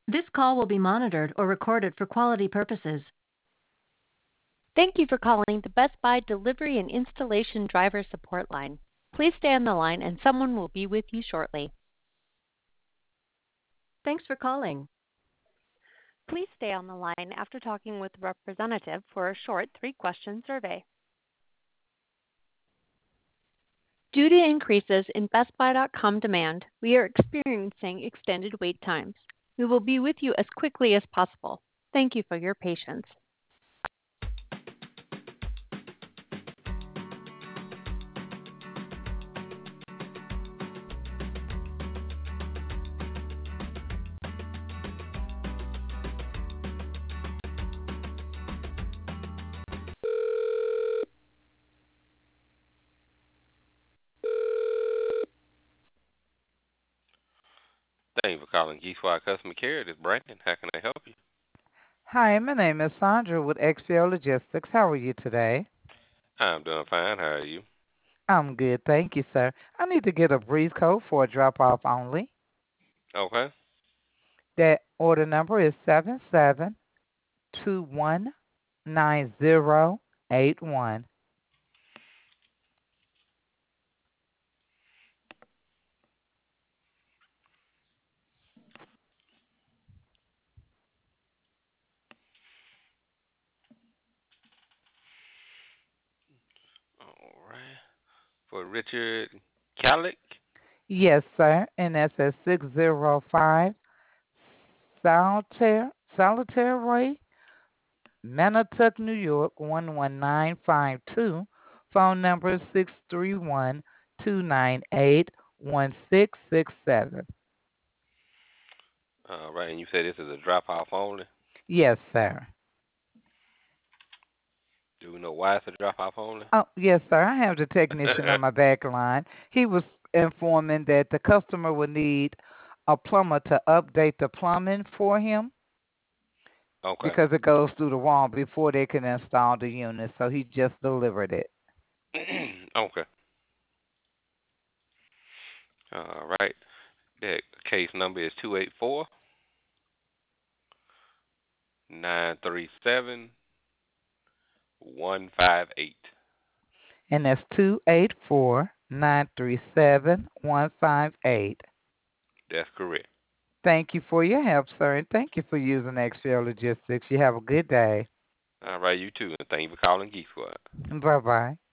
This call will be monitored or recorded for quality purposes. Thank you for calling the Best Buy Delivery and Installation Driver Support Line. Please stay on the line and someone will be with you shortly. Thanks for calling. Please stay on the line after talking with a representative for a short 3-question survey. Due to increases in BestBuy.com demand, we are experiencing extended wait times. We will be with you as quickly as possible. Thank you for your patience. Thank you for calling Geek Squad Customer Care. This is Brandon. How can I help you? Hi, my name is Sandra with XPO Logistics. How are you today? I'm doing fine. How are you? I'm good, thank you, sir. I need to get a brief code for a drop off only. Okay. That order number is 77219081. All right. For Richard Calick. Yes, sir. And that's at 605 Solitaire Way, Manatuck, New York 11952. Phone number is 631-298-1667. All right. And you said this is a drop off only. Yes, sir. Do we know why it's a drop off only? Oh, yes, sir. I have the technician on my back line. He was informing that the customer would need a plumber to update the plumbing for him Okay. because it goes through the wall before they can install the unit. So he just delivered it. Okay. All right. That case number is 284-937-158. And that's 284-937-158. That's correct. Thank you for your help, sir, and thank you for using XPO Logistics. You have a good day. All right. You too. And thank you for calling Geek Squad. Bye bye.